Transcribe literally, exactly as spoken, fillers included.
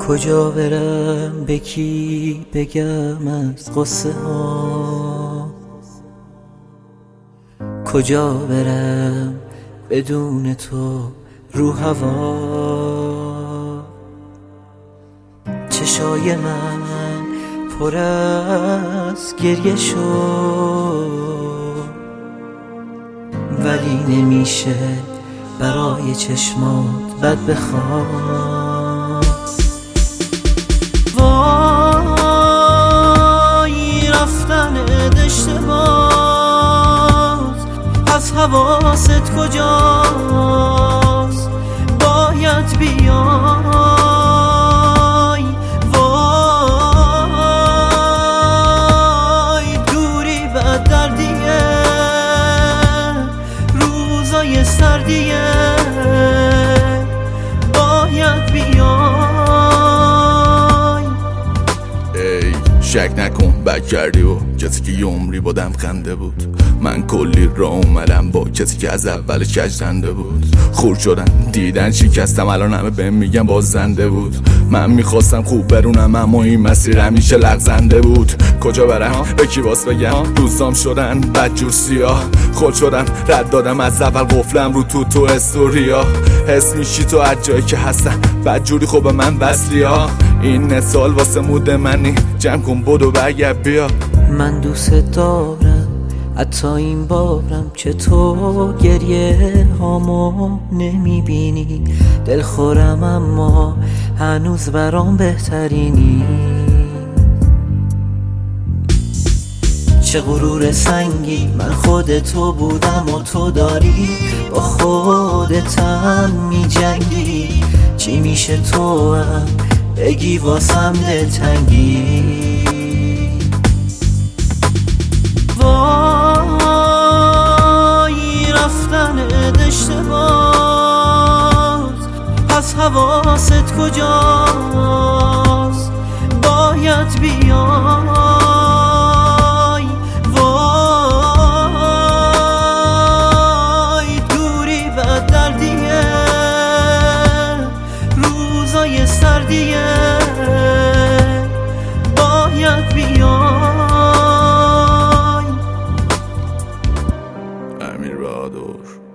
کجا برم به کی بگم از قصه ها، کجا برم بدون تو رو هوا. چشای من پر از گریه شد، ولی نمیشه برای چشمات بد بخوام. وای رفتن اشتباس، از حواست کجاست؟ باید بیای. وای دوری بد دردیه، روزای سردیه، باید بیای. شک نکن بد کردی و کسی که یه عمری بادم خنده بود. من کلی را اومدم با کسی که از اول کجنده بود. خورد شدم دیدن شکستم، الان همه بهم میگن باز زنده بود. من میخواستم خوب برونم اما این مسیر همیشه لغزنده بود. کجا برم به کی باز بگم؟ دوستام شدن بدجور سیاه، خود شدم رد دادم از اول قفلم رو تو تو استوریا. حس میشی تو از جایی که هستم بدجوری خوب به من وصلی ها. این نسال واسه مود منی، جمع کن بدو برگرد بیا. من دوست دارم حتی این بارم که تو گریه هامو نمیبینی. دلخورم اما هنوز برام بهترینی. چه غرور سنگی، من خود تو بودم و تو داری با خودتم میجنگی. چی میشه تو هم بگی واسم دلتنگی؟ وای رفتن اشتباس، پس حواست کجاست؟ باید بیای. وای دوری بد دردیه، روزای سردیه، باید بیای. امیر بهادر.